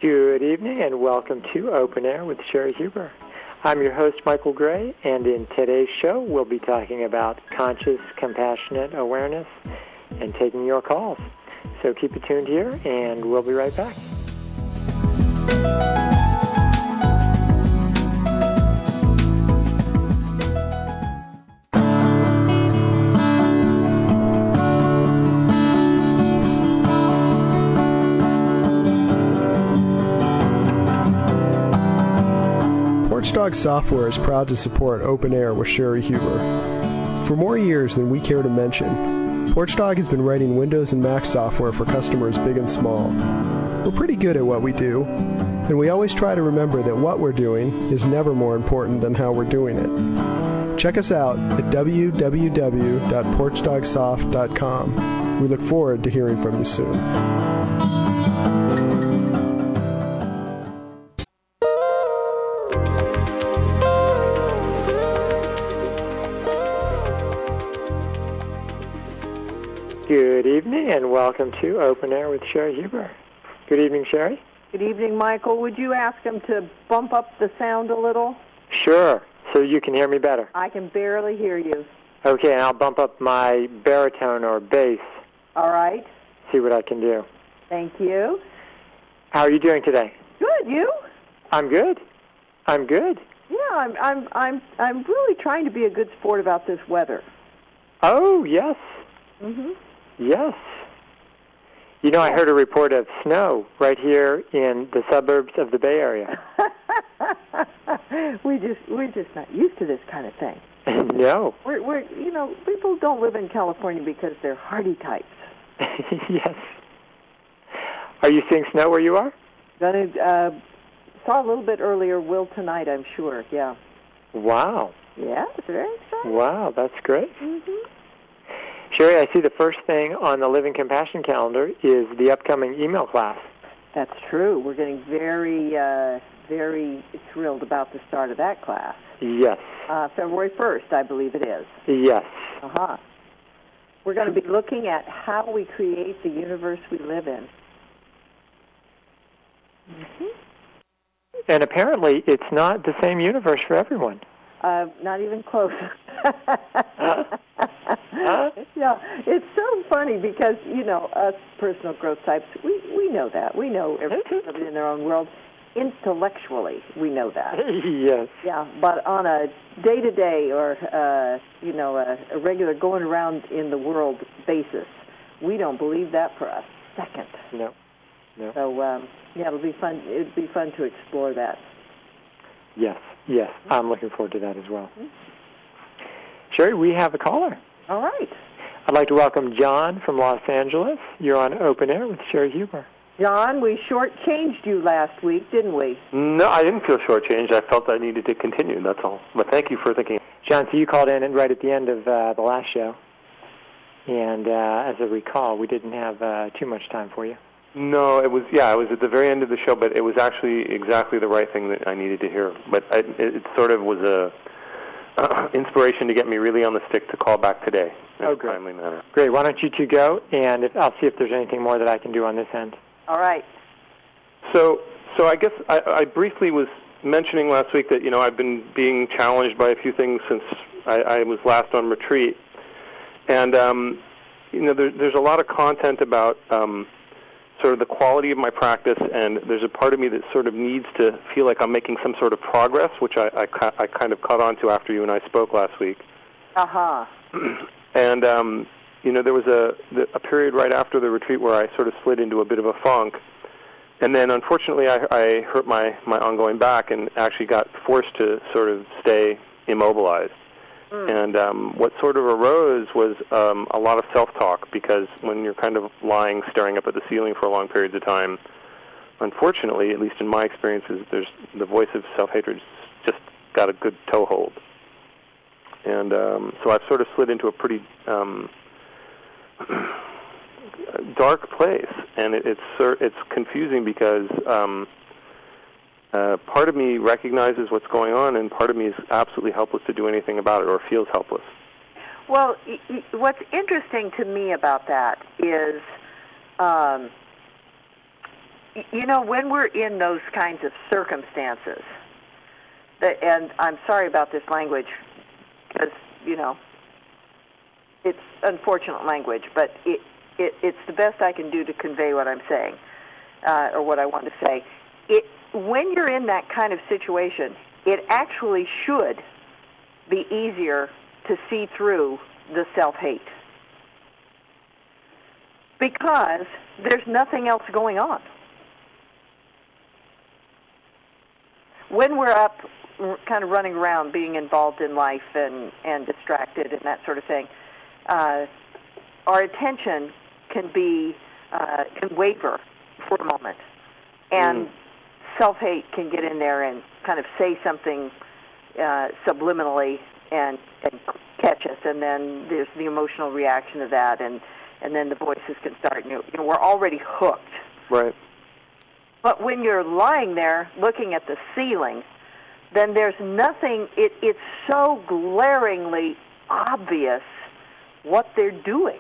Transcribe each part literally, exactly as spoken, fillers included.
Good evening and welcome to Open Air with Sherry Huber. I'm your host, Michael Gray, and in today's show we'll be talking about conscious, compassionate awareness and taking your calls. So keep it tuned here and we'll be right back. Porchdog Software is proud to support Open Air with Sherry Huber. For more years than we care to mention, Porchdog has been writing Windows and Mac software for customers big and small. We're pretty good at what we do, and we always try to remember that what we're doing is never more important than how we're doing it. Check us out at w w w dot porchdog soft dot com. We look forward to hearing from you soon. Good evening and welcome to Open Air with Sherry Huber. Good evening, Sherry. Good evening, Michael. Would you ask him to bump up the sound a little? Sure, so you can hear me better. I can barely hear you. Okay, and I'll bump up my baritone or bass. All right. See what I can do. Thank you. How are you doing today? Good. You? I'm good. I'm good. Yeah, I'm. I'm. I'm. I'm really trying to be a good sport about this weather. Oh yes. Mhm. Yes. You know, I heard a report of snow right here in the suburbs of the Bay Area. we just we're just not used to this kind of thing. No. We're we're you know people don't live in California because they're hardy types. Yes. Are you seeing snow where you are? Gonna uh, saw a little bit earlier. Will tonight, I'm sure. Yeah. Wow. Yeah, it's very exciting. Wow, that's great. Mhm. Sherry, I see the first thing on the Living Compassion calendar is the upcoming email class. That's true. We're getting very, uh, very thrilled about the start of that class. Yes. Uh, February first, I believe it is. Yes. Uh-huh. We're going to be looking at how we create the universe we live in. Mm-hmm. And apparently it's not the same universe for everyone. Uh, not even close. huh? Huh? Yeah, it's so funny because, you know, us personal growth types, we, we know that. We know everybody in their own world. Intellectually, we know that. Yes. Yeah, but on a day-to-day or, uh, you know, a, a regular going around in the world basis, we don't believe that for a second. No. No. So, um, yeah, it'll be fun. It'd be fun to explore that. Yes. Yes. I'm looking forward to that as well. Mm-hmm. Sherry, we have a caller. All right. I'd like to welcome John from Los Angeles. You're on Open Air with Sherry Huber. John, we shortchanged you last week, didn't we? No, I didn't feel shortchanged. I felt I needed to continue, that's all. But thank you for thinking. John, so you called in right at the end of uh, the last show. And uh, as I recall, we didn't have uh, too much time for you. No, it was, yeah, it was at the very end of the show, but it was actually exactly the right thing that I needed to hear. But I, it, it sort of was a uh, inspiration to get me really on the stick to call back today in oh, a great. timely manner. Great. Why don't you two go, and if, I'll see if there's anything more that I can do on this end. All right. So, so I guess I, I briefly was mentioning last week that, you know, I've been being challenged by a few things since I, I was last on retreat. And, um, you know, there, there's a lot of content about um, sort of the quality of my practice, and there's a part of me that sort of needs to feel like I'm making some sort of progress, which I, I, I kind of caught on to after you and I spoke last week. Uh-huh. And, um, you know, there was a, a period right after the retreat where I sort of slid into a bit of a funk. And then, unfortunately, I, I hurt my, my ongoing back and actually got forced to sort of stay immobilized. Mm. And um, what sort of arose was um, a lot of self-talk, because when you're kind of lying, staring up at the ceiling for long periods of time, unfortunately, at least in my experiences, there's the voice of self-hatred just got a good toehold. And um, so I've sort of slid into a pretty um, dark place, and it, it's it's confusing because um, uh, part of me recognizes what's going on, and part of me is absolutely helpless to do anything about it, or feels helpless. Well, y- y- what's interesting to me about that is um, you know, when we're in those kinds of circumstances, that, and I'm sorry about this language, because, you know, it's unfortunate language, but it, it, it's the best I can do to convey what I'm saying, uh, or what I want to say. It, when you're in that kind of situation, it actually should be easier to see through the self-hate, because there's nothing else going on. When we're up kind of running around, being involved in life and, and distracted and that sort of thing, uh, our attention can be, uh, can waver for a moment. And mm. self-hate can get in there and kind of say something uh, subliminally and, and catch us. And then there's the emotional reaction to that, and, and then the voices can start. You know, we're already hooked. Right. But when you're lying there looking at the ceiling, then there's nothing, it, it's so glaringly obvious what they're doing.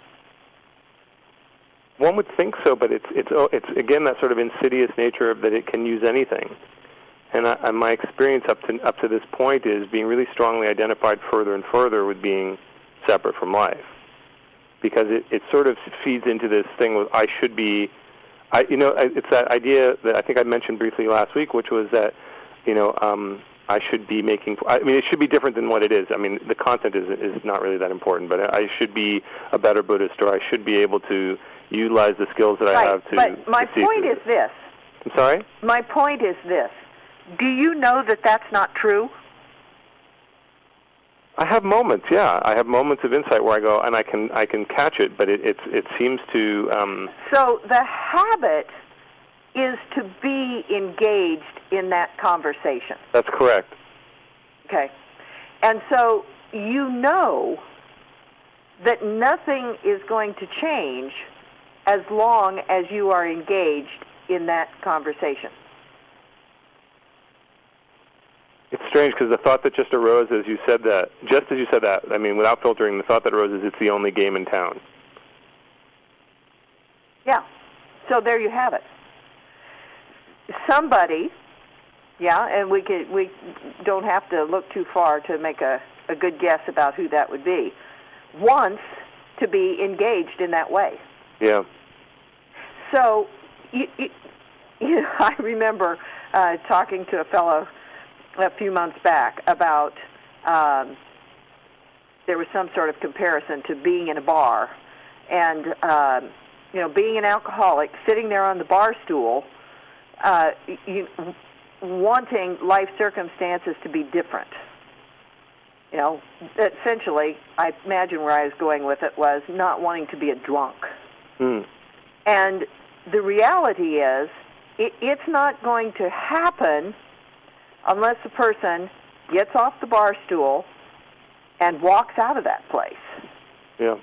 One would think so, but it's, it's, it's again, that sort of insidious nature of that it can use anything. And, I, and my experience up to, up to this point is being really strongly identified further and further with being separate from life. Because it, it sort of feeds into this thing with, I should be, I, you know, it's that idea that I think I mentioned briefly last week, which was that, you know, um, I should be making, I mean, it should be different than what it is. I mean, the content is is not really that important, but I should be a better Buddhist, or I should be able to utilize the skills that right. I have to But my to point is this. I'm sorry? My point is this. Do you know that that's not true? I have moments, yeah. I have moments of insight where I go, and I can I can catch it, but it it's, it seems to... Um, so the habit is to be engaged in that conversation. That's correct. Okay. And so you know that nothing is going to change as long as you are engaged in that conversation. It's strange because the thought that just arose as you said that, just as you said that, I mean, without filtering, the thought that arose is it's the only game in town. Yeah. So there you have it. Somebody, yeah, and we could, we don't have to look too far to make a, a good guess about who that would be, wants to be engaged in that way. Yeah. So, you, you, you know, I remember uh, talking to a fellow a few months back about um, there was some sort of comparison to being in a bar and, um, you know, being an alcoholic, sitting there on the bar stool, uh, you, wanting life circumstances to be different. You know, essentially, I imagine where I was going with it was not wanting to be a drunk. Mm. And the reality is, it, it's not going to happen unless a person gets off the bar stool and walks out of that place. Yeah.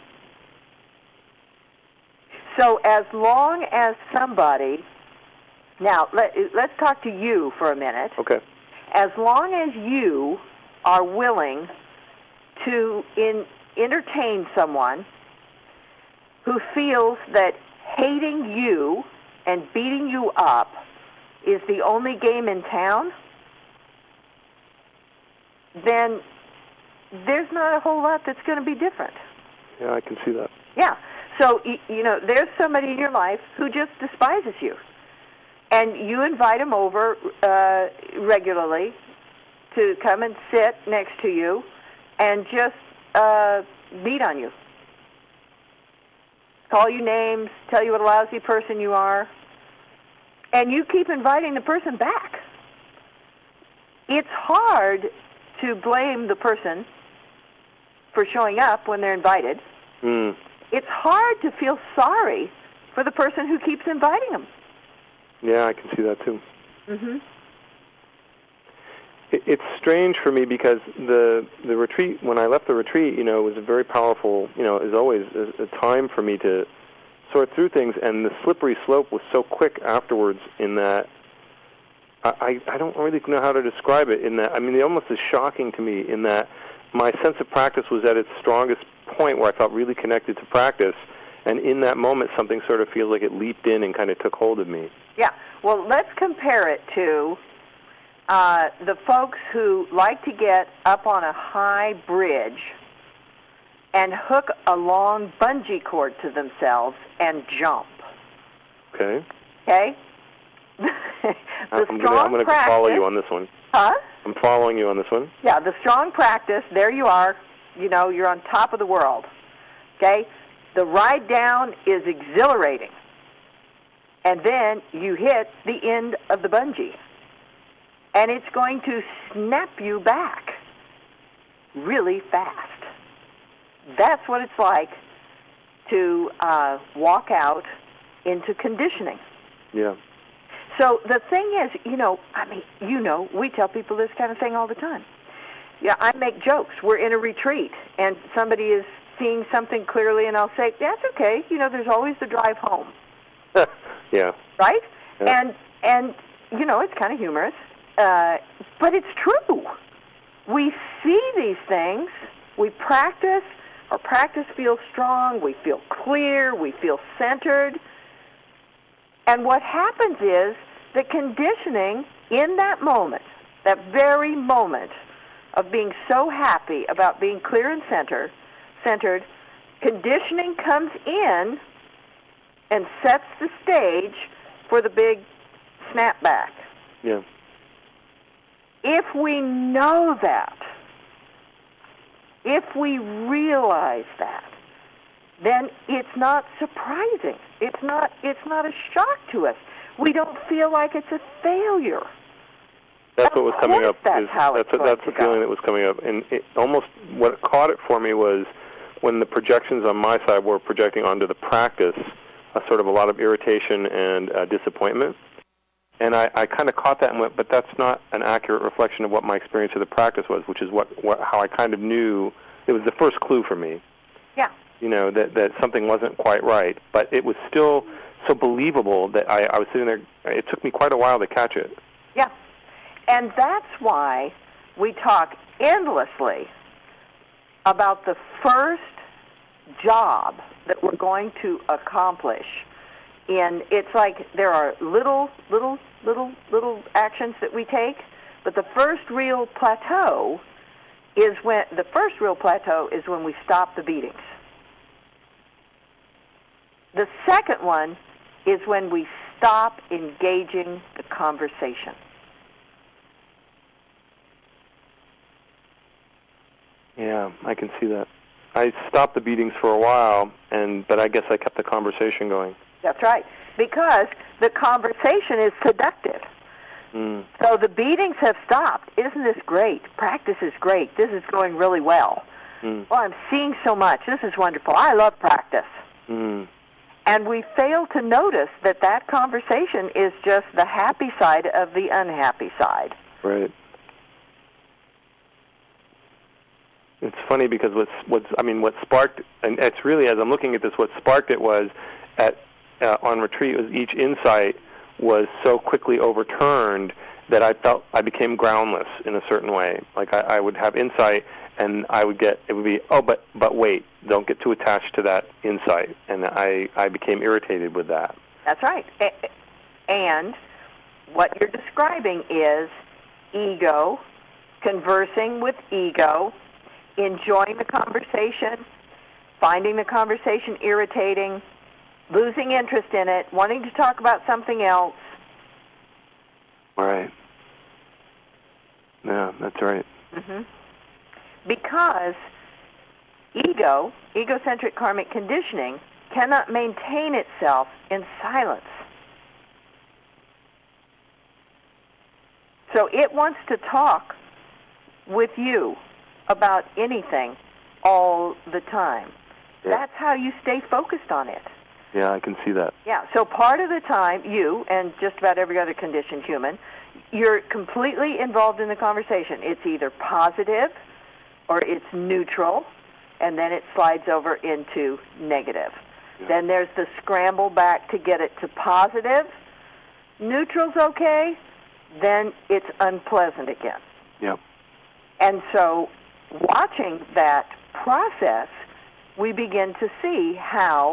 So as long as somebody, now let, let's talk to you for a minute. Okay. As long as you are willing to in, entertain someone who feels that hating you and beating you up is the only game in town, then there's not a whole lot that's going to be different. Yeah, I can see that. Yeah. So, you know, there's somebody in your life who just despises you. And you invite him over uh, regularly to come and sit next to you and just uh, beat on you. Call you names, tell you what a lousy person you are. And you keep inviting the person back. It's hard to blame the person for showing up when they're invited. Mm. It's hard to feel sorry for the person who keeps inviting them. Yeah, I can see that too. Mm-hmm. It, it's strange for me because the the retreat, when I left the retreat, you know, was a very powerful, you know, as always, a, a time for me to sort through things, and the slippery slope was so quick afterwards in that I, I don't really know how to describe it in that, I mean, it almost is shocking to me in that my sense of practice was at its strongest point where I felt really connected to practice, And in that moment, something sort of feels like it leaped in and kind of took hold of me. Yeah. Well, let's compare it to uh, the folks who like to get up on a high bridge and hook a long bungee cord to themselves and jump. Okay. Okay? the I'm strong gonna, I'm going to practice, follow you on this one. Huh? I'm following you on this one. Yeah, the strong practice, there you are. You know, you're on top of the world. Okay? The ride down is exhilarating. And then you hit the end of the bungee. And it's going to snap you back really fast. That's what it's like to uh, walk out into conditioning. Yeah. So the thing is, you know, I mean, you know, we tell people this kind of thing all the time. Yeah, I make jokes. We're in a retreat, and somebody is seeing something clearly, and I'll say, that's okay. You know, there's always the drive home. Yeah. Right? Yeah. And, and you know, it's kind of humorous, uh, but it's true. We see these things. We practice. Our practice feels strong. We feel clear. We feel centered. And what happens is the conditioning in that moment, that very moment of being so happy about being clear and center, centered, conditioning comes in and sets the stage for the big snapback. Yeah. If we know that, if we realize that, then it's not surprising. It's not, it's not a shock to us. We don't feel like it's a failure. That's Of what was coming course up. that's is, how it's that's going that's to the feeling go. that was coming up, and it almost what caught it for me was when the projections on my side were projecting onto the practice, a sort of a lot of irritation and uh, disappointment. And I, I kind of caught that and went, but that's not an accurate reflection of what my experience of the practice was, which is what, what how I kind of knew. It was the first clue for me. Yeah. You know, that, that something wasn't quite right, but it was still so believable that I, I was sitting there. It took me quite a while to catch it. Yeah. And that's why we talk endlessly about the first job that we're going to accomplish. And it's like there are little, little, little, little actions that we take, but the first real plateau is when the first real plateau is when we stop the beatings. The second one is when we stop engaging the conversation. Yeah, I can see that. I stopped the beatings for a while, and but I guess I kept the conversation going. That's right, because the conversation is seductive. Mm. So the beatings have stopped. Isn't this great? Practice is great. This is going really well. Mm. Well, I'm seeing so much. This is wonderful. I love practice. Mm. And we fail to notice that that conversation is just the happy side of the unhappy side. Right. It's funny because what's what's I mean what sparked, and it's really, as I'm looking at this, what sparked it was at uh, on retreat was each insight was so quickly overturned that I felt I became groundless in a certain way. Like I, I would have insight, and I would get, it would be, oh, but but wait, don't get too attached to that insight. And I, I became irritated with that. That's right. And what you're describing is ego, conversing with ego, enjoying the conversation, finding the conversation irritating, losing interest in it, wanting to talk about something else. All right. Yeah, that's right. Mm-hmm. Because ego, egocentric karmic conditioning, cannot maintain itself in silence. So it wants to talk with you about anything all the time. Yeah. That's how you stay focused on it. Yeah, I can see that. Yeah, so part of the time, you, and just about every other conditioned human, you're completely involved in the conversation. It's either positive or it's neutral, and then it slides over into negative. Yeah. Then there's the scramble back to get it to positive. Neutral's okay, then it's unpleasant again. Yeah. And so watching that process, we begin to see how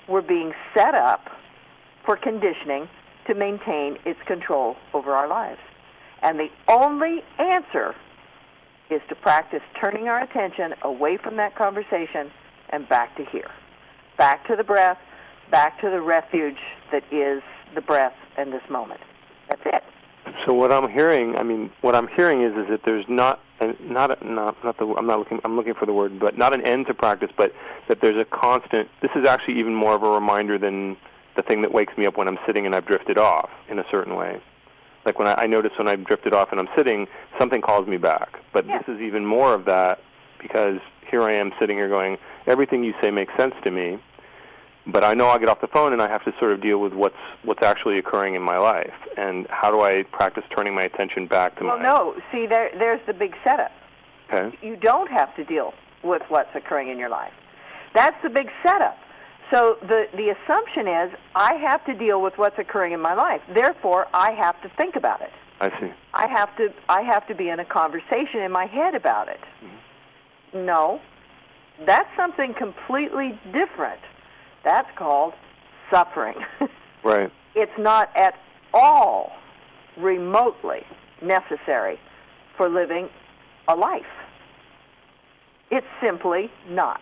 we're being set up for conditioning to maintain its control over our lives. And the only answer is to practice turning our attention away from that conversation and back to here, back to the breath, back to the refuge that is the breath and this moment. That's it. So what I'm hearing, I mean, what I'm hearing is is that there's not, a, not, a, not, not the, I'm not looking, I'm looking for the word, but not an end to practice, but that there's a constant. This is actually even more of a reminder than the thing that wakes me up when I'm sitting and I've drifted off in a certain way. Like when I, I notice when I've drifted off and I'm sitting, something calls me back. But yeah. This is even more of that because here I am sitting here going, everything you say makes sense to me, but I know I'll get off the phone and I have to sort of deal with what's what's actually occurring in my life. And how do I practice turning my attention back to well, my... Well, no. See, there, there's the big setup. Okay. You don't have to deal with what's occurring in your life. That's the big setup. So the, the assumption is I have to deal with what's occurring in my life. Therefore, I have to think about it. I see. I have to I have to be in a conversation in my head about it. Mm-hmm. No. That's something completely different. That's called suffering. Right. It's not at all remotely necessary for living a life. It's simply not.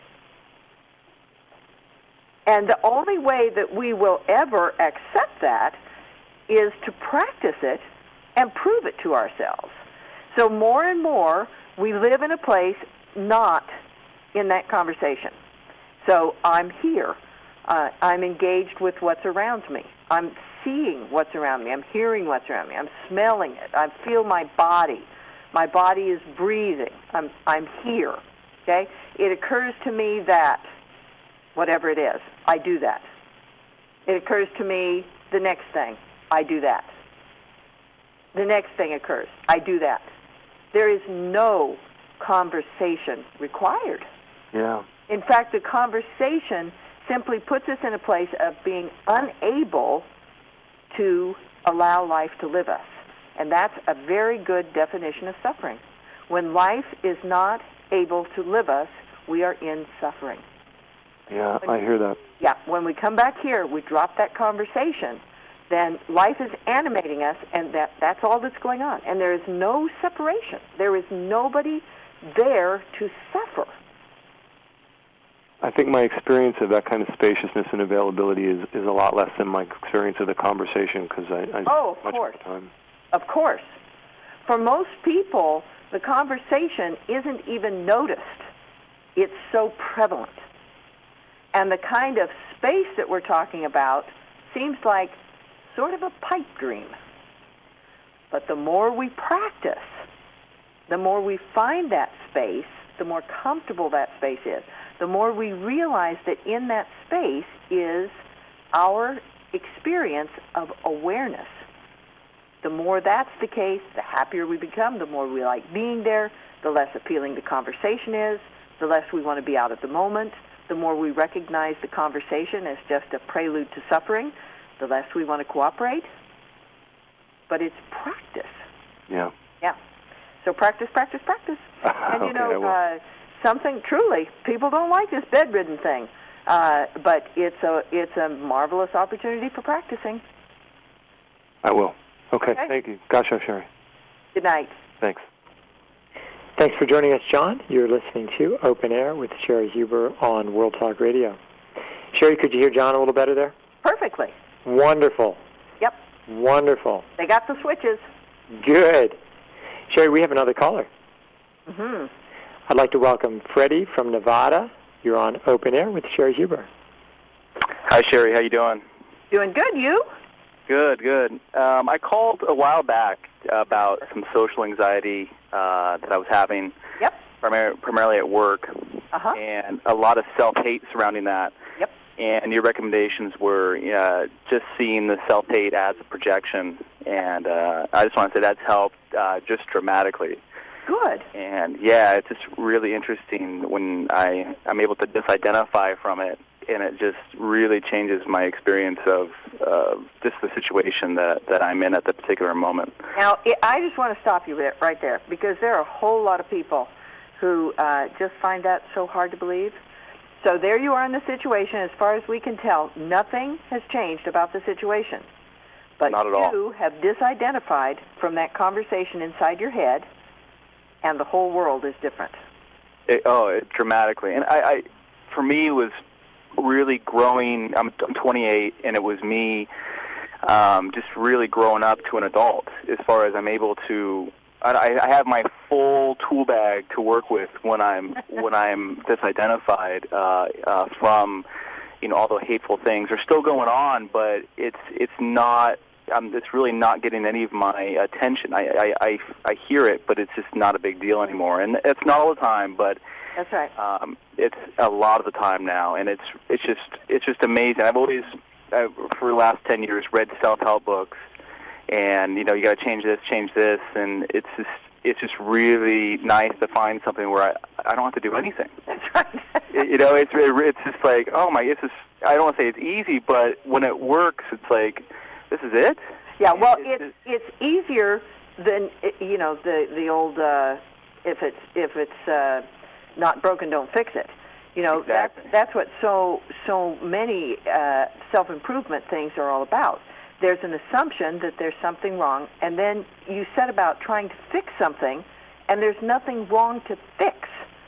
And the only way that we will ever accept that is to practice it and prove it to ourselves. So more and more, we live in a place not in that conversation. So I'm here. Uh, I'm engaged with what's around me. I'm seeing what's around me. I'm hearing what's around me. I'm smelling it. I feel my body. My body is breathing. I'm, I'm here. Okay? It occurs to me that whatever it is, I do that. It occurs to me the next thing, I do that. The next thing occurs, I do that. There is no conversation required. Yeah. In fact, the conversation simply puts us in a place of being unable to allow life to live us. And that's a very good definition of suffering. When life is not able to live us, we are in suffering. Yeah, I hear that. Yeah, when we come back here, we drop that conversation, then life is animating us, and that, that's all that's going on. And there is no separation. There is nobody there to suffer. I think my experience of that kind of spaciousness and availability is, is a lot less than my experience of the conversation because I, I oh, of much course. more time. Of course. For most people, the conversation isn't even noticed. It's so prevalent. And the kind of space that we're talking about seems like sort of a pipe dream. But the more we practice, the more we find that space, the more comfortable that space is, the more we realize that in that space is our experience of awareness. The more that's the case, the happier we become, the more we like being there, the less appealing the conversation is, the less we want to be out of the moment, the more we recognize the conversation as just a prelude to suffering, the less we want to cooperate. But it's practice. Yeah. Yeah. So practice, practice, practice. And you okay, know, uh, something truly, people don't like this bedridden thing, uh, but it's a it's a marvelous opportunity for practicing. I will. Okay, okay. Thank you. Gotcha, Sherry. Good night. Thanks. Thanks for joining us, John. You're listening to Open Air with Sherry Huber on World Talk Radio. Sherry, could you hear John a little better there? Perfectly. Wonderful. Yep. Wonderful. They got the switches. Good. Sherry, we have another caller. Mm-hmm. I'd like to welcome Freddie from Nevada. You're on Open Air with Sherry Huber. Hi, Sherry. How you doing? Doing good. You? Good, good. Um, I called a while back about some social anxiety uh, that I was having, yep. primar- primarily at work, uh-huh. and a lot of self-hate surrounding that. Yep. And your recommendations were uh, just seeing the self-hate as a projection, and uh, I just want to say that's helped uh, just dramatically. Good. And, yeah, it's just really interesting when I, I'm able to disidentify from it, and it just really changes my experience of uh, just the situation that, that I'm in at the particular moment. Now, I just want to stop you right there, because there are a whole lot of people who uh, just find that so hard to believe. So there you are in the situation. As far as we can tell, nothing has changed about the situation. But Not at you all. have disidentified from that conversation inside your head, and the whole world is different. It, oh, it, dramatically. And I, I, for me, it was really growing. I'm, I'm twenty-eight, and it was me um, just really growing up to an adult as far as I'm able to. I, I have my full tool bag to work with when I'm when I'm disidentified uh, uh, from, you know, all the hateful things are still going on, but it's it's not. Um, it's really not getting any of my attention. I, I, I, I hear it, but it's just not a big deal anymore. And it's not all the time, but That's right. um, it's a lot of the time now. And it's it's just it's just amazing. I've always, uh, for the last ten years, read self-help books, and you know, you got to change this, change this, and it's just it's just really nice to find something where I I don't have to do anything. That's right. you know, it's it's just like, oh my, it's just, I don't want to say it's easy, but when it works, it's like, this is it? Yeah, well, It's- it's it's easier than, you know, the the old uh, if it's if it's uh, not broken, don't fix it. You know, Exactly. that's that's what so so many uh, self-improvement things are all about. There's an assumption that there's something wrong, and then you set about trying to fix something, and there's nothing wrong to fix.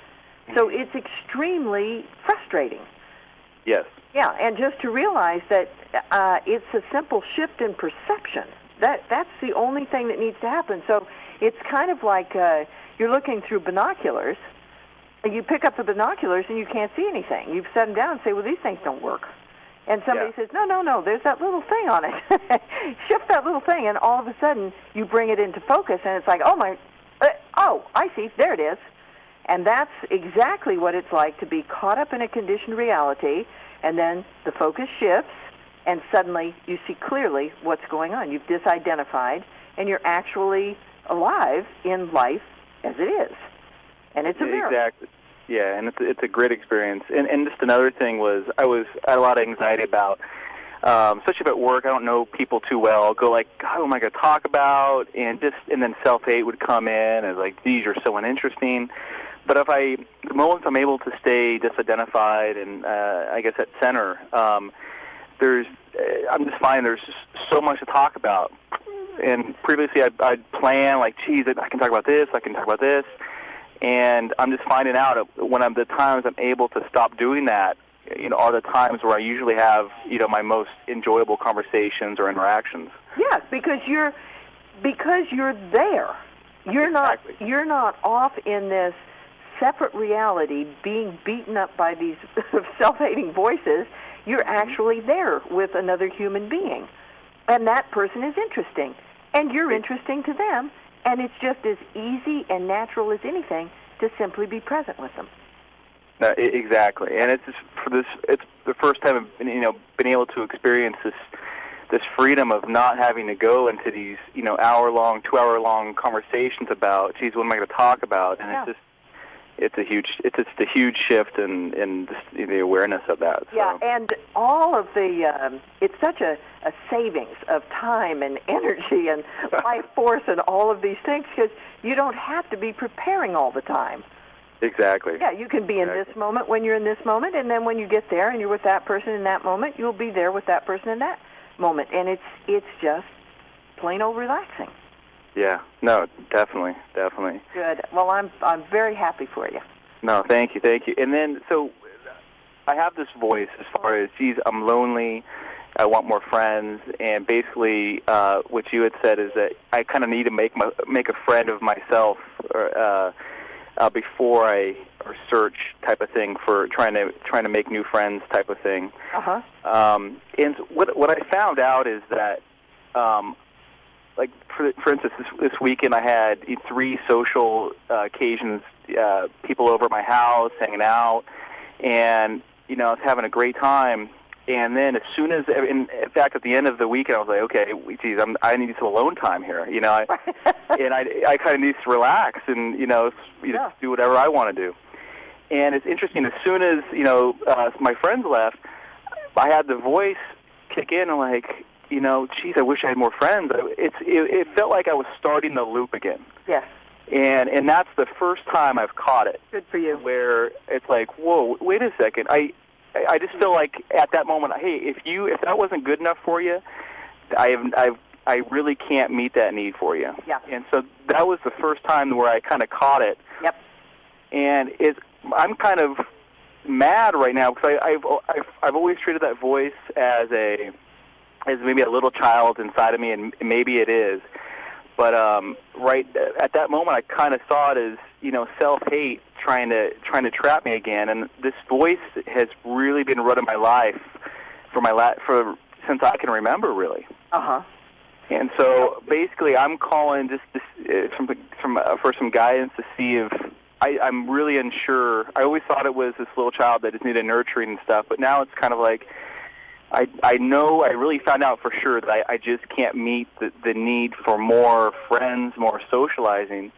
So it's extremely frustrating. Yes. Yeah, and just to realize that uh, it's a simple shift in perception. That that's the only thing that needs to happen. So it's kind of like uh, you're looking through binoculars, and you pick up the binoculars and you can't see anything. You set them down and say, well, these things don't work. And somebody Yeah. says, no, no, no, there's that little thing on it. Shift that little thing, and all of a sudden you bring it into focus, and it's like, oh, my, uh, oh, I see, there it is. And that's exactly what it's like to be caught up in a conditioned reality, and then the focus shifts, and suddenly you see clearly what's going on. You've disidentified, and you're actually alive in life as it is. And it's a miracle. Exactly. Yeah, and it's it's a great experience. And and just another thing was I was I had a lot of anxiety about, um, especially at work. I don't know people too well. I'll go like, God, what am I going to talk about? And just and then self-hate would come in, and like, these are so uninteresting. But if I, the moments I'm able to stay disidentified and uh, I guess at center, um, there's, uh, I'm just finding there's just so much to talk about. And previously I'd, I'd plan like, geez, I can talk about this, I can talk about this. And I'm just finding out when I'm, the times I'm able to stop doing that, you know, are the times where I usually have, you know, my most enjoyable conversations or interactions. Yes, because you're, because you're there. You're Exactly. not, you're not off in this separate reality being beaten up by these self-hating voices. You're actually there with another human being. And that person is interesting. And you're interesting to them. And it's just as easy and natural as anything to simply be present with them. Uh, I- exactly. And it's just for this, it's the first time I've been, you know, been able to experience this this freedom of not having to go into these, you know, hour-long, two-hour-long conversations about, geez, what am I going to talk about? And Yeah. it's just, it's a huge, it's just a huge shift in, in just the awareness of that. So. Yeah, and all of the, um, it's such a, a savings of time and energy and life force and all of these things because you don't have to be preparing all the time. Exactly. Yeah, you can be in Exactly. this moment when you're in this moment, and then when you get there and you're with that person in that moment, you'll be there with that person in that moment. And it's it's just plain old relaxing. Yeah. No, definitely, definitely. Good. Well, I'm I'm very happy for you. No, thank you, thank you. And then, so I have this voice as far as, geez, I'm lonely, I want more friends, and basically uh, what you had said is that I kind of need to make my, make a friend of myself or, uh, uh, before I, or search type of thing for trying to trying to make new friends type of thing. Uh-huh. Um, and what what I found out is that, um, like for for instance, this, this weekend I had three social uh, occasions, uh, people over at my house hanging out, and you know I was having a great time. And then as soon as, in, in fact, at the end of the weekend, I was like, okay, geez, I'm, I need some alone time here, you know, I, and I, I kind of need to relax and, you know, you know, Yeah. do whatever I want to do. And it's interesting, as soon as, you know, uh, my friends left, I had the voice kick in and like, you know, geez, I wish I had more friends. It's, it, it felt like I was starting the loop again. Yes. And and that's the first time I've caught it. Good for you. Where it's like, whoa, wait a second. I I just feel like at that moment, hey, if you if that wasn't good enough for you, I have I've I really can't meet that need for you. Yeah. And so that was the first time where I kind of caught it. Yep. And it, I'm kind of mad right now because I, I've, I've I've always treated that voice as a as maybe a little child inside of me, and maybe it is. But um, right at that moment, I kind of saw it as, you know, self-hate trying to trying to trap me again. And this voice has really been running my life for my la- for since I can remember, really. Uh huh. And so basically, I'm calling just to, uh, from from uh, for some guidance to see if I, I'm really unsure. I always thought it was this little child that just needed nurturing and stuff, but now it's kind of like I I know I really found out for sure that I, I just can't meet the, the need for more friends, more socializing,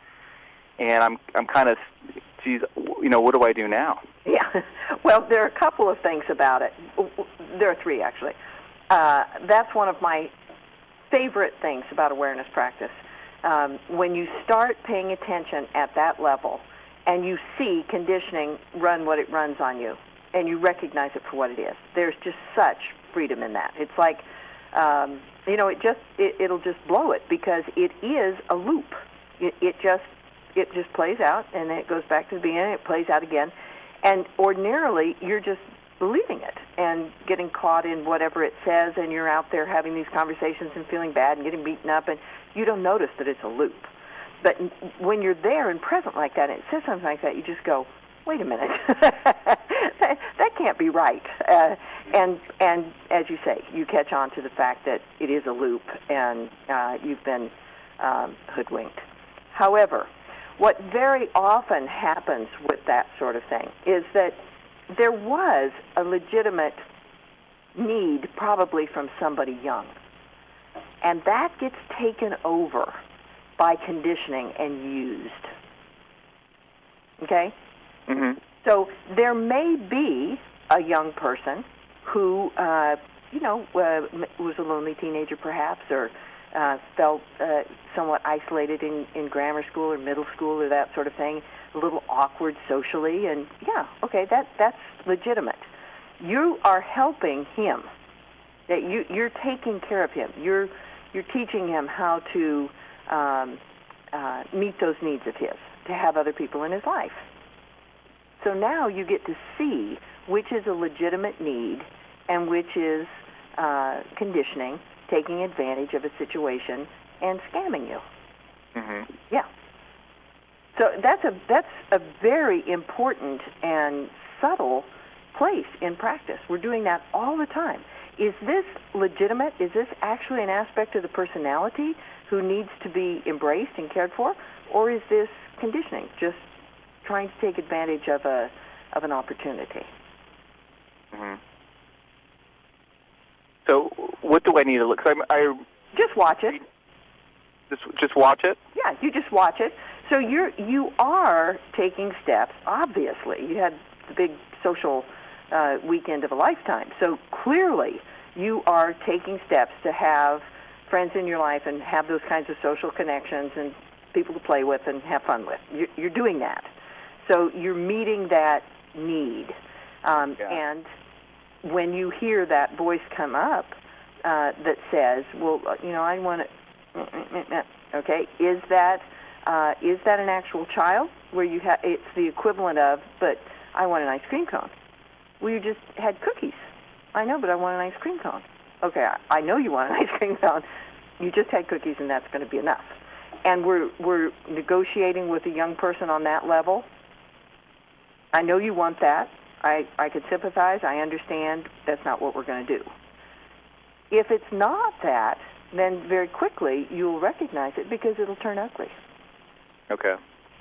and I'm I'm kind of, geez, you know, what do I do now? Yeah. Well, there are a couple of things about it. There are three actually. Uh, that's one of my favorite things about awareness practice. Um, when you start paying attention at that level and you see conditioning run what it runs on you and you recognize it for what it is, there's just such freedom in that. It's like, um, you know, it just, it, it'll just blow it because it is a loop. It, it just, it just plays out and then it goes back to the beginning, it plays out again. And ordinarily, you're just believing it and getting caught in whatever it says, and you're out there having these conversations and feeling bad and getting beaten up, and you don't notice that it's a loop. But when you're there and present like that, and it says something like that, you just go, wait a minute, that, that can't be right. Uh, and and as you say, you catch on to the fact that it is a loop, and uh, you've been um, hoodwinked. However, what very often happens with that sort of thing is that there was a legitimate need probably from somebody young, and that gets taken over by conditioning and used. Okay? Mm-hmm. So there may be a young person who, uh, you know, uh, was a lonely teenager perhaps, or uh, felt uh, somewhat isolated in, in grammar school or middle school or that sort of thing, a little awkward socially, and yeah, okay, that that's legitimate. You are helping him. That you you're taking care of him. You're you're teaching him how to um, uh, meet those needs of his, to have other people in his life. So now you get to see which is a legitimate need and which is uh, conditioning, taking advantage of a situation and scamming you. Mm-hmm. Yeah. So that's a that's a very important and subtle place in practice. We're doing that all the time. Is this legitimate? Is this actually an aspect of the personality who needs to be embraced and cared for? Or is this conditioning, just trying to take advantage of a of an opportunity? Mm-hmm. So what do I need to look? Cause I, I just watch it. Just just watch it? Yeah, you just watch it. So you're you are taking steps. Obviously, you had the big social uh, weekend of a lifetime. So clearly, you are taking steps to have friends in your life and have those kinds of social connections and people to play with and have fun with. You're, you're doing that. So you're meeting that need. Um, yeah. And when you hear that voice come up uh, that says, well, you know, I want to, okay, is that uh, is that an actual child where you have, it's the equivalent of, but I want an ice cream cone. Well, you just had cookies. I know, but I want an ice cream cone. Okay, I, I know you want an ice cream cone. You just had cookies, and that's going to be enough. And we're we're negotiating with a young person on that level. I know you want that. I, I could sympathize. I understand. That's not what we're going to do. If it's not that, then very quickly you'll recognize it because it'll turn ugly. Okay.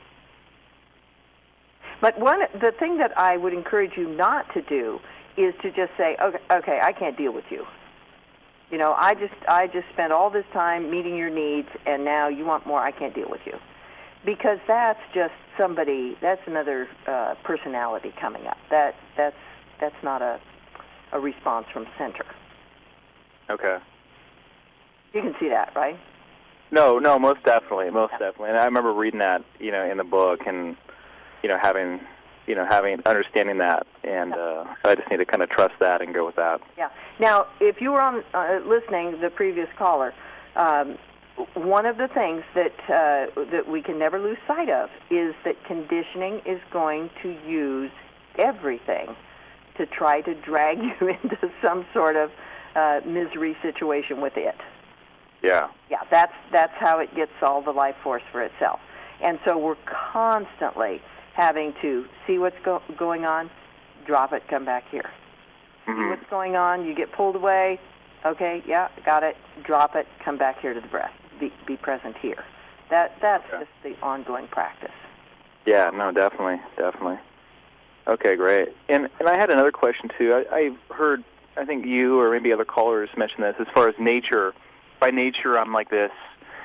But one, the thing that I would encourage you not to do is to just say, okay, okay, I can't deal with you. You know, I just I just spent all this time meeting your needs, and now you want more. I can't deal with you. Because that's just somebody, that's another uh, personality coming up. That that's that's not a a response from center. Okay. You can see that, right? No, no, most definitely, most definitely. And I remember reading that, you know, in the book, and you know, having, you know, having understanding that, and uh, I just need to kind of trust that and go with that. Yeah. Now, if you were on uh, listening, the previous caller, um, one of the things that uh, that we can never lose sight of is that conditioning is going to use everything to try to drag you into some sort of uh, misery situation with it. Yeah. Yeah, that's that's how it gets all the life force for itself. And so we're constantly having to see what's go- going on, drop it, come back here. Mm-hmm. See what's going on, you get pulled away, okay, yeah, got it, drop it, come back here to the breath, be, be present here. That That's okay. just the ongoing practice. Yeah, no, definitely, definitely. Okay, great. And and I had another question, too. I, I heard, I think you or maybe other callers mention this, as far as nature. By nature, I'm like this.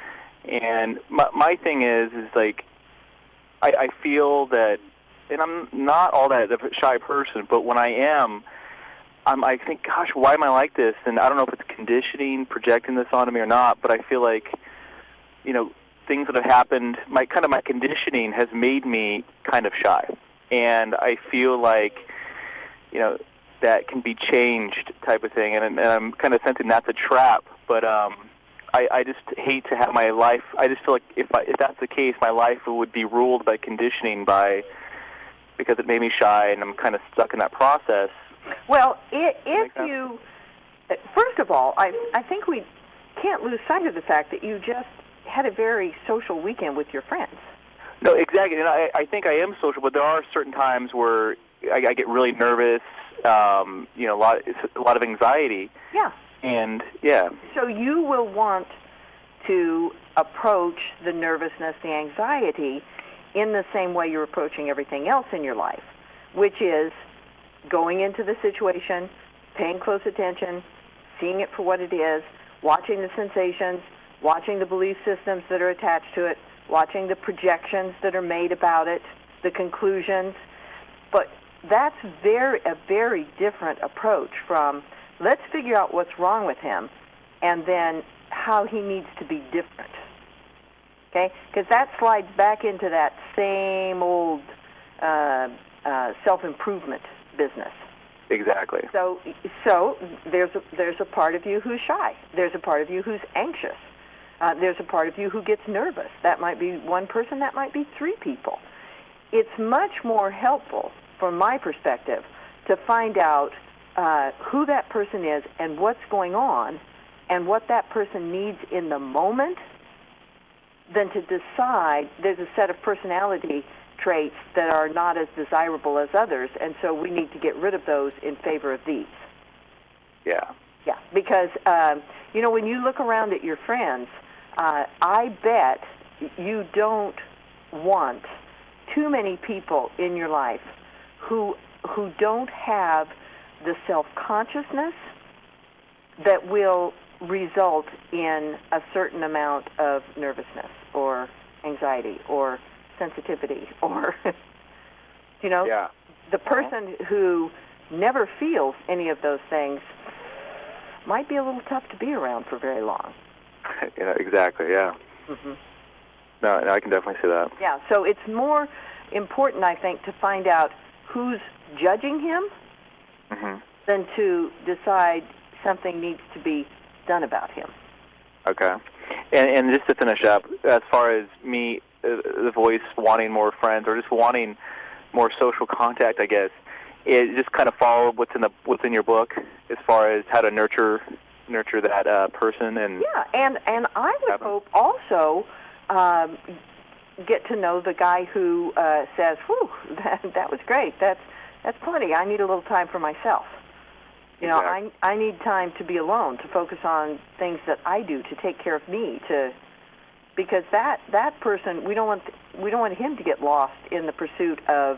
And my, my thing is, is like, I, I feel that, and I'm not all that a shy person, but when I am, I'm, I think, gosh, why am I like this? And I don't know if it's conditioning, projecting this onto me or not, but I feel like, you know, things that have happened, my kind of my conditioning has made me kind of shy. And I feel like, you know, that can be changed type of thing. And, and I'm kind of sensing that's a trap. But um, I, I just hate to have my life, I just feel like if, I, if that's the case, my life would be ruled by conditioning by, because it made me shy and I'm kind of stuck in that process. Well, if, if you, first of all, I, I think we can't lose sight of the fact that you just had a very social weekend with your friends. No, exactly. And I, I think I am social, but there are certain times where I, I get really nervous, um, you know, a lot, a lot of anxiety. Yeah. And, yeah. So you will want to approach the nervousness, the anxiety, in the same way you're approaching everything else in your life, which is going into the situation, paying close attention, seeing it for what it is, watching the sensations, watching the belief systems that are attached to it, watching the projections that are made about it, the conclusions. But that's very a very different approach from let's figure out what's wrong with him and then how he needs to be different. Okay? Because that slides back into that same old uh, uh, self-improvement business. Exactly. So, so there's a, there's a part of you who's shy. There's a part of you who's anxious. Uh, there's a part of you who gets nervous. That might be one person. That might be three people. It's much more helpful, from my perspective, to find out uh, who that person is and what's going on and what that person needs in the moment than to decide there's a set of personality traits that are not as desirable as others, and so we need to get rid of those in favor of these. Yeah. Yeah, because, um, you know, when you look around at your friends, uh, I bet you don't want too many people in your life who who don't have the self-consciousness that will result in a certain amount of nervousness or anxiety or sensitivity or, you know, yeah. the person who never feels any of those things might be a little tough to be around for very long. Yeah, exactly, yeah. Mm-hmm. No, no, I can definitely see that. Yeah, so it's more important, I think, to find out who's judging him Mm-hmm. than to decide something needs to be done about him. Okay. And, and just to finish up, as far as me, uh, the voice wanting more friends or just wanting more social contact, I guess, it just kind of followed what's in the what's in your book as far as how to nurture nurture that uh, person and yeah, and and I would happen. hope also um, get to know the guy who uh, says, "Whew, that that was great. That's that's plenty. I need a little time for myself. You know, Exactly. I I need time to be alone, to focus on things that I do, to take care of me, to because that that person we don't want we don't want him to get lost in the pursuit of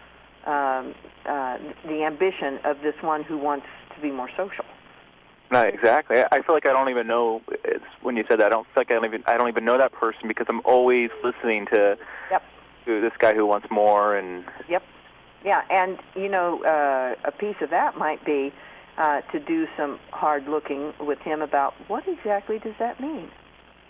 um, uh, the ambition of this one who wants to be more social." No, exactly. I feel like I don't even know. It's when you said that, I don't feel like I don't even I don't even know that person because I'm always listening to, Yep. to this guy who wants more and. Yep. Yeah, and you know, uh, a piece of that might be uh, to do some hard looking with him about what exactly does that mean.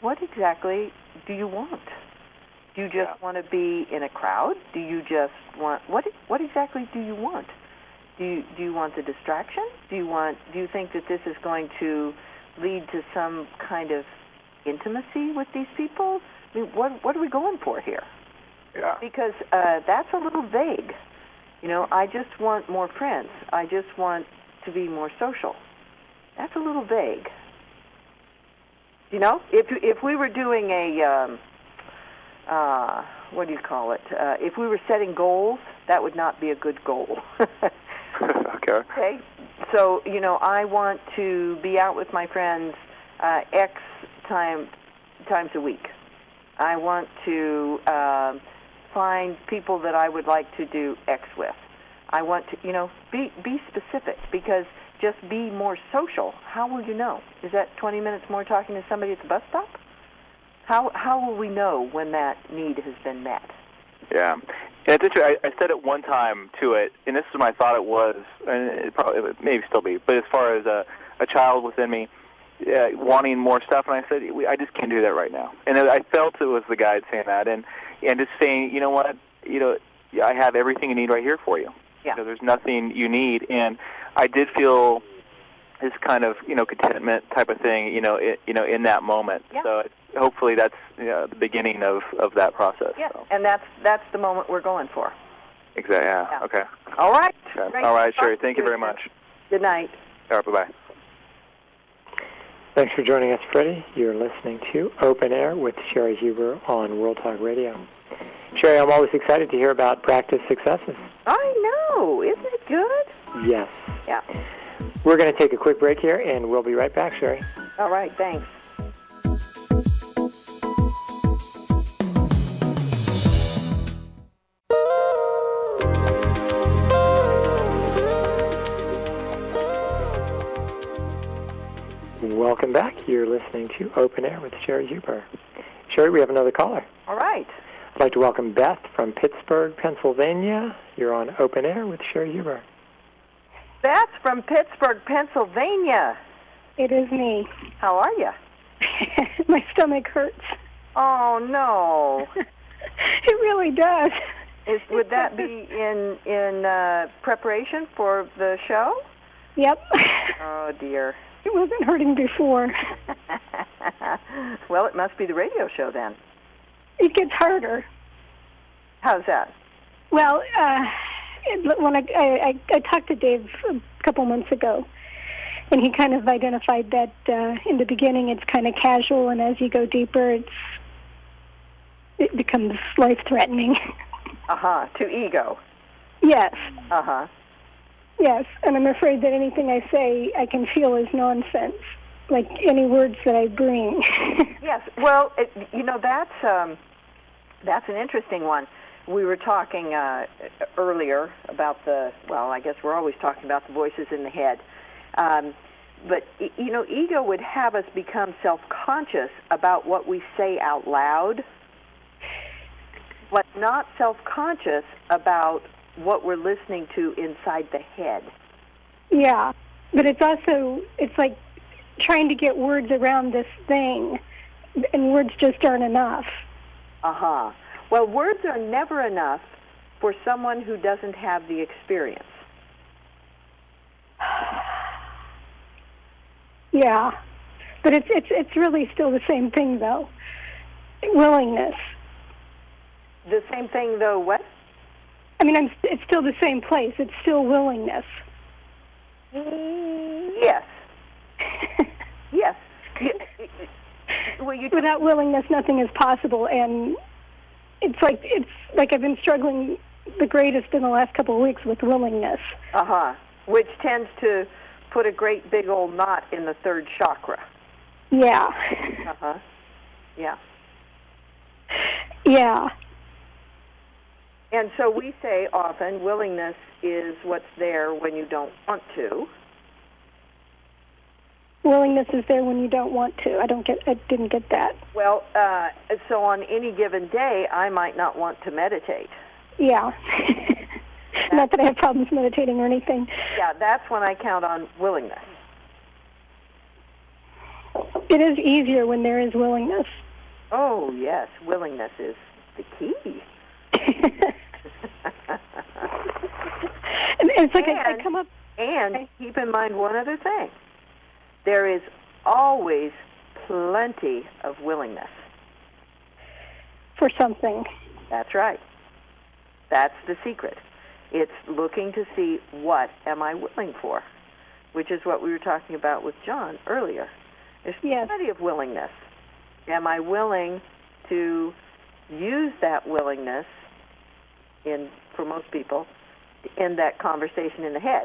what exactly do you want? Do you just Yeah. want to be in a crowd? Do you just want what? What exactly do you want? Do you do you want the distraction? Do you want? Do you think that this is going to lead to some kind of intimacy with these people? I mean, what what are we going for here? Yeah. Because uh, that's a little vague. You know, I just want more friends. I just want to be more social. That's a little vague. You know, if if we were doing a um, uh, what do you call it? Uh, if we were setting goals, that would not be a good goal. Okay. Okay. So, you know, I want to be out with my friends uh, X time times a week. I want to uh, find people that I would like to do X with. I want to, you know, be be specific, because just be more social. How will you know? Is that twenty minutes more talking to somebody at the bus stop? How how will we know when that need has been met? Yeah. And it's interesting. I, I said it one time to it, and this is what I thought it was, and it probably it would maybe still be, but as far as a, a child within me uh, wanting more stuff, and I said, we, I just can't do that right now. And I felt it was the guide saying that, and, and just saying, you know what, you know, I have everything you need right here for you. Yeah. You know, there's nothing you need. And I did feel this kind of, you know, contentment type of thing, you know, it, you know, in that moment. Yeah. So it, hopefully that's you know, the beginning of, of that process. Yeah, So. and that's that's the moment we're going for. Exactly. Yeah. Yeah. Okay. All right. Okay. Great All right, to talk Sherry. to Thank you very again. much. Good night. All right. Bye-bye. Thanks for joining us, Freddie. You're listening to Open Air with Sherry Huber on World Talk Radio. Sherry, I'm always excited to hear about practice successes. I know. Isn't it good? Yes. Yeah. We're going to take a quick break here, and we'll be right back, Sherry. All right. Thanks. Welcome back. You're listening to Open Air with Sherry Huber. Sherry, we have another caller. All right. I'd like to welcome Beth from Pittsburgh, Pennsylvania. You're on Open Air with Sherry Huber. Beth from Pittsburgh, Pennsylvania. It is me. How are you? My stomach hurts. Oh, no. It really does. Is, would that be in in uh, preparation for the show? Yep. Oh, dear. It wasn't hurting before. Well, it must be the radio show then. It gets harder. How's that? Well, uh, it, when I, I, I talked to Dave a couple months ago, and he kind of identified that uh, in the beginning it's kind of casual, and as you go deeper, it's it becomes life-threatening. Uh-huh. To ego. Yes. Uh-huh. Yes, and I'm afraid that anything I say I can feel is nonsense, like any words that I bring. Yes. Well, it, you know, that's um, that's an interesting one. We were talking uh, earlier about the, well, I guess we're always talking about the voices in the head. Um, but, you know, ego would have us become self-conscious about what we say out loud, but not self-conscious about what we're listening to inside the head. Yeah, but it's also, it's like trying to get words around this thing, and words just aren't enough. Uh-huh. Well, words are never enough for someone who doesn't have the experience. Yeah, but it's it's it's really still the same thing, though. Willingness. The same thing, though, what? I mean, I'm, it's still the same place. It's still willingness. Yes. Yes. Well, you Without willingness, nothing is possible, and it's like it's like I've been struggling the greatest in the last couple of weeks with willingness. Uh-huh. Which tends to put a great big old knot in the third chakra. Yeah. Uh-huh. Yeah. Yeah. And so we say often willingness is what's there when you don't want to. Willingness is there when you don't want to. I don't get. I didn't get that. Well, uh, so on any given day, I might not want to meditate. Yeah. Not that I have problems meditating or anything. Yeah, that's when I count on willingness. It is easier when there is willingness. Oh, yes, willingness is the key. And it's like and, I, I come up... And okay. keep in mind one other thing. There is always plenty of willingness. For something. That's right. That's the secret. It's looking to see what am I willing for, which is what we were talking about with John earlier. There's yes. plenty of willingness. Am I willing to use that willingness in, for most people, in that conversation in the head?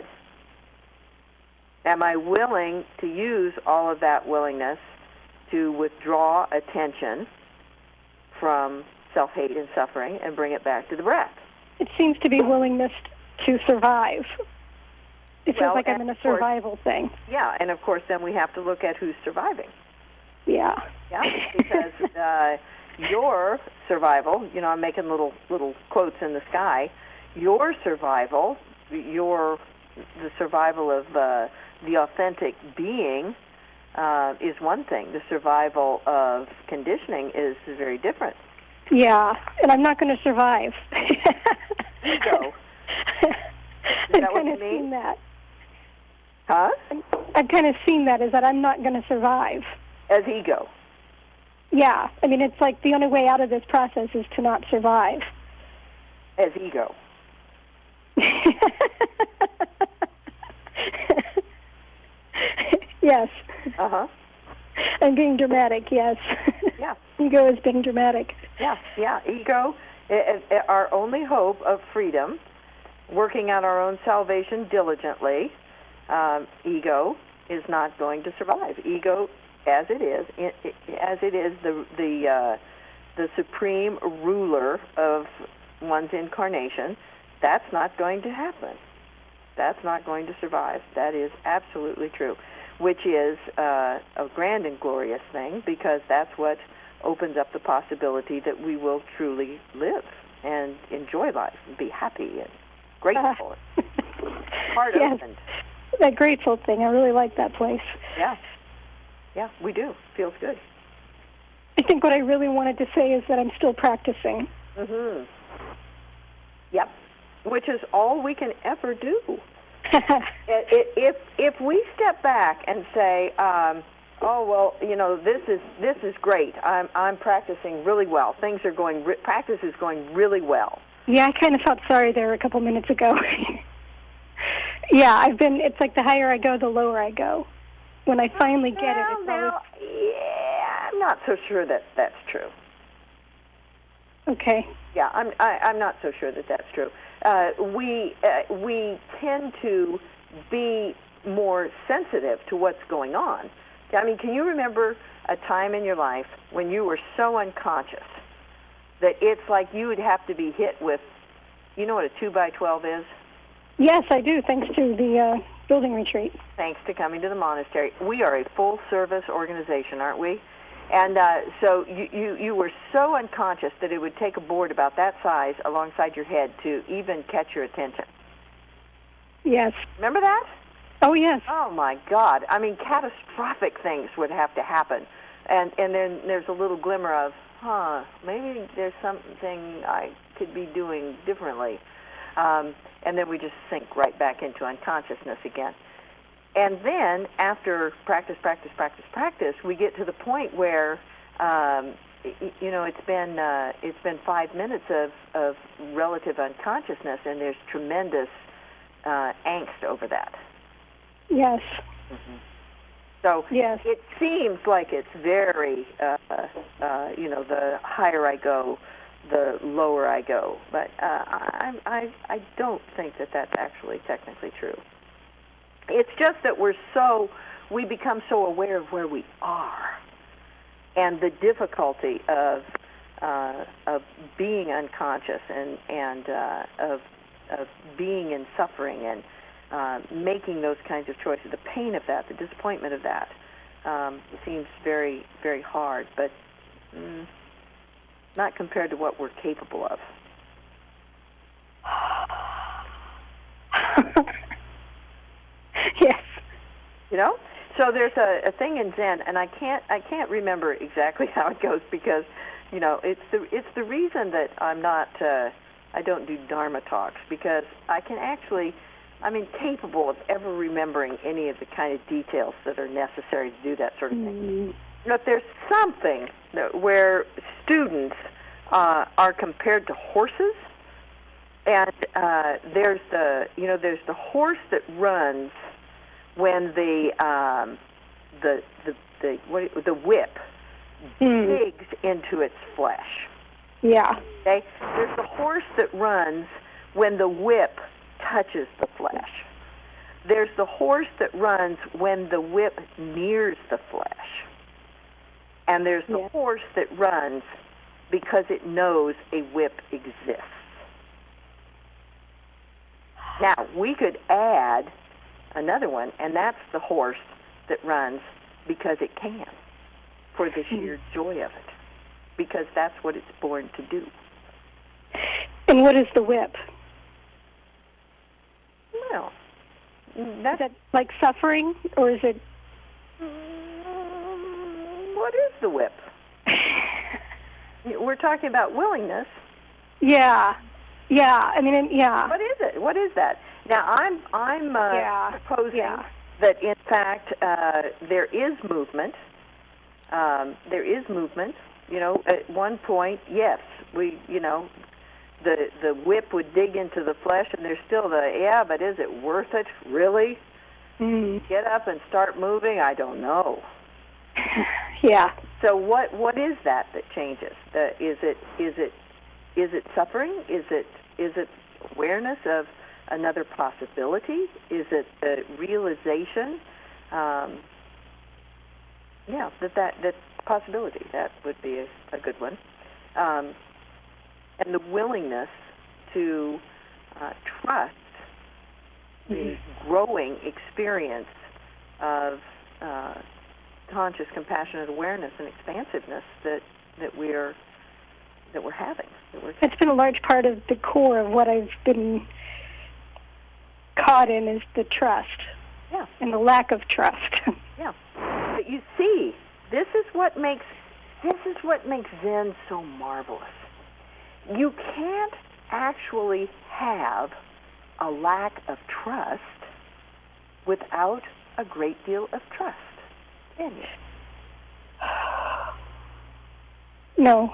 Am I willing to use all of that willingness to withdraw attention from self-hate and suffering and bring it back to the breath? It seems to be willingness to survive. It feels well, like I'm in a survival course, thing. Yeah, and of course then we have to look at who's surviving. Yeah. Yeah, because uh, your survival, you know, I'm making little little quotes in the sky, your survival, your the survival of uh, the authentic being uh, is one thing. The survival of conditioning is very different. Yeah, and I'm not going to survive. Ego. I've kind of seen that. Huh? I've kind of seen that, is that I'm not going to survive. As ego. Yeah, I mean, it's like the only way out of this process is to not survive. As ego. Yes. Uh-huh. I'm being dramatic, yes. Yeah. Ego is being dramatic. Yeah, yeah. Ego, I- I- our only hope of freedom, working out our own salvation diligently, um, ego is not going to survive. Ego, as it is, it, it, as it is the the uh, the supreme ruler of one's incarnation, that's not going to happen. That's not going to survive. That is absolutely true, which is uh, a grand and glorious thing, because that's what opens up the possibility that we will truly live and enjoy life and be happy and grateful. Uh, Heart yes. opened. That grateful thing, I really like that place. Yeah. Yeah, we do. Feels good. I think what I really wanted to say is that I'm still practicing. Mm-hmm. Yep. Which is all we can ever do. if if we step back and say, um, "Oh well, you know, this is this is great. I'm I'm practicing really well. Things are going. Re- practice is going really well." Yeah, I kind of felt sorry there a couple minutes ago. Yeah, I've been. It's like the higher I go, the lower I go. When I finally get well, it, it's now, always... yeah, I'm not so sure that that's true. Okay. Yeah, I'm I, I'm not so sure that that's true. Uh, we uh, we tend to be more sensitive to what's going on. I mean, can you remember a time in your life when you were so unconscious that it's like you would have to be hit with, you know what a two by twelve is? Yes, I do, thanks to the uh, building retreat. Thanks to coming to the monastery. We are a full-service organization, aren't we? And uh, so you, you, you were so unconscious that it would take a board about that size alongside your head to even catch your attention. Yes. Remember that? Oh, yes. Oh, my God. I mean, catastrophic things would have to happen. And, and then there's a little glimmer of, huh, maybe there's something I could be doing differently. Um, and then we just sink right back into unconsciousness again. And then after practice, practice, practice, practice, we get to the point where, um, you know, it's been uh, it's been five minutes of, of relative unconsciousness, and there's tremendous uh, angst over that. Yes. Mm-hmm. So yes. It seems like it's very, uh, uh, you know, the higher I go, the lower I go. But uh, I, I, I don't think that that's actually technically true. It's just that we're so, we become so aware of where we are and the difficulty of uh, of being unconscious and, and uh, of, of being in suffering and uh, making those kinds of choices. The pain of that, the disappointment of that um, seems very, very hard, but mm, not compared to what we're capable of. Yes. You know? So there's a, a thing in Zen, and I can't I can't remember exactly how it goes because, you know, it's the it's the reason that I'm not uh, I don't do Dharma talks because I can actually I'm incapable of ever remembering any of the kind of details that are necessary to do that sort of thing. Mm. But there's something that, where students uh, are compared to horses, and uh, there's the you know there's the horse that runs when the um, the the the what, the whip Mm. digs into its flesh. Yeah. Okay, there's the horse that runs when the whip touches the flesh. There's the horse that runs when the whip nears the flesh. And there's the Yeah. horse that runs because it knows a whip exists. Now, we could add another one, and that's the horse that runs because it can, for the sheer joy of it, because that's what it's born to do. And what is the whip? Well, Is that's that like suffering, or is it? Mm, what is the whip? We're talking about willingness. Yeah. Yeah. I mean, it- yeah. What is it? What is that? Now, I'm I'm uh, Yeah. proposing Yeah. that in fact uh, there is movement. Um, there is movement. You know, at one point, yes, we you know, the the whip would dig into the flesh, and there's still the yeah, but is it worth it? Really? Mm. Get up and start moving? I don't know. Yeah. So what what is that that changes? The, is it is it is it suffering? Is it is it awareness of another possibility? Is it the realization? Um, yeah, that that that possibility that would be a, a good one, um, and the willingness to uh, trust the Mm-hmm. growing experience of uh, conscious, compassionate awareness and expansiveness that, that we're that we're having. That we're It's been a large part of the core of what I've been caught in is the trust. Yeah. And the lack of trust. Yeah. But you see, this is what makes this is what makes Zen so marvelous. You can't actually have a lack of trust without a great deal of trust, can you? No.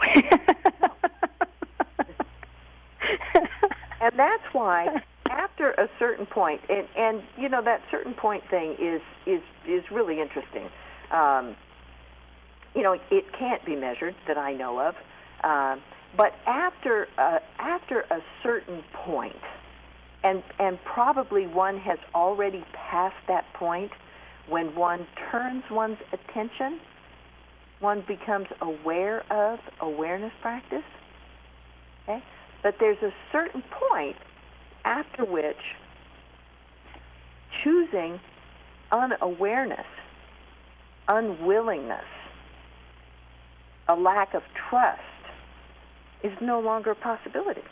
And that's why after a certain point, and, and you know that certain point thing is is is really interesting. Um, you know, it can't be measured that I know of, uh, but after uh, after a certain point, and and probably one has already passed that point, when one turns one's attention, one becomes aware of awareness practice. Okay, but there's a certain point after which choosing unawareness, unwillingness, a lack of trust is no longer a possibility.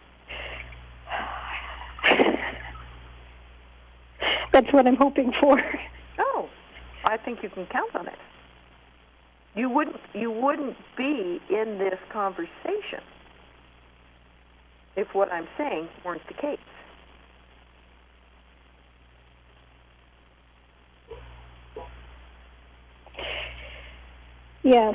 That's what I'm hoping for. Oh, I think you can count on it. You wouldn't you wouldn't be in this conversation if what I'm saying weren't the case. Yes.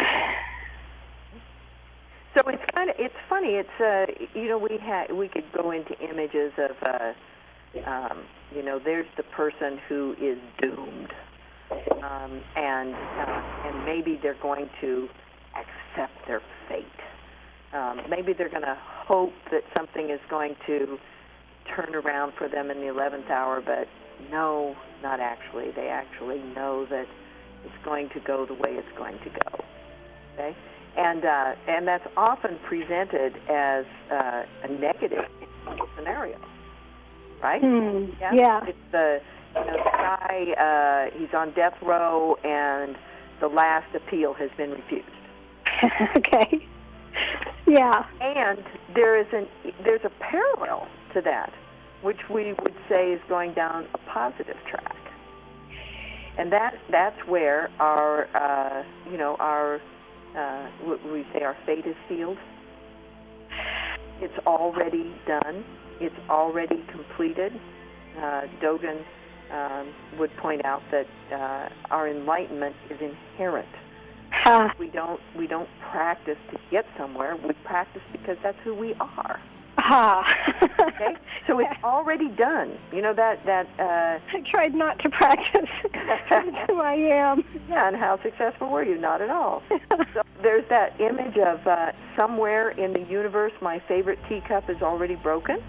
So it's kind of it's funny. It's uh, you know we had we could go into images of uh, um, you know there's the person who is doomed, um, and uh, and maybe they're going to accept their fate. Um, maybe they're going to hope that something is going to turn around for them in the eleventh hour, but no, not actually. They actually know that it's going to go the way it's going to go. Okay, and uh, and that's often presented as uh, a negative scenario, right? Hmm. Yeah. It's the you know the guy uh, he's on death row, and the last appeal has been refused. Okay. Yeah. And there is an there's a parallel to that, which we would say is going down a positive track. And that that's where our, uh, you know, our, uh, what we say our fate is sealed. It's already done. It's already completed. Uh, Dogen um, would point out that uh, our enlightenment is inherent. Ha. We don't we don't practice to get somewhere. We practice because that's who we are. Ha. Okay, so it's already done. You know that that. Uh, I tried not to practice. Who I am. Yeah, and how successful were you? Not at all. So there's that image of uh, somewhere in the universe, my favorite teacup is already broken.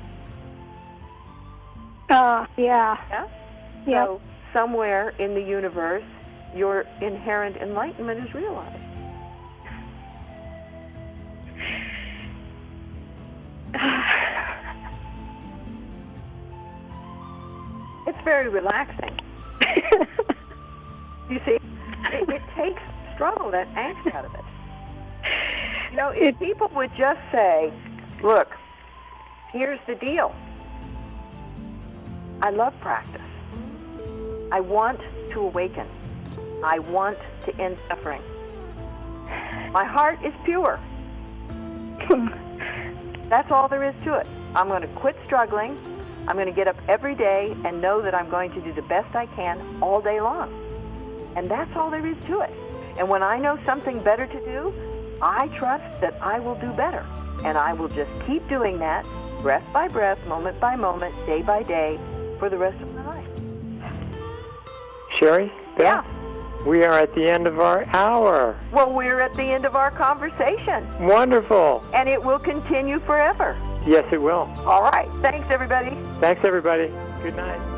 Uh, yeah. Yeah. Yeah. So somewhere in the universe, your inherent enlightenment is realized. It's very relaxing. You see, it, it takes struggle, that angst out of it. You know, if people would just say, look, here's the deal. I love practice. I want to awaken. I want to end suffering. My heart is pure. That's all there is to it. I'm going to quit struggling. I'm going to get up every day and know that I'm going to do the best I can all day long. And that's all there is to it. And when I know something better to do, I trust that I will do better. And I will just keep doing that, breath by breath, moment by moment, day by day, for the rest of my life. Sherry? Beth? Yeah. We are at the end of our hour. Well, we're at the end of our conversation. Wonderful. And it will continue forever. Yes, it will. All right. Thanks, everybody. Thanks, everybody. Good night.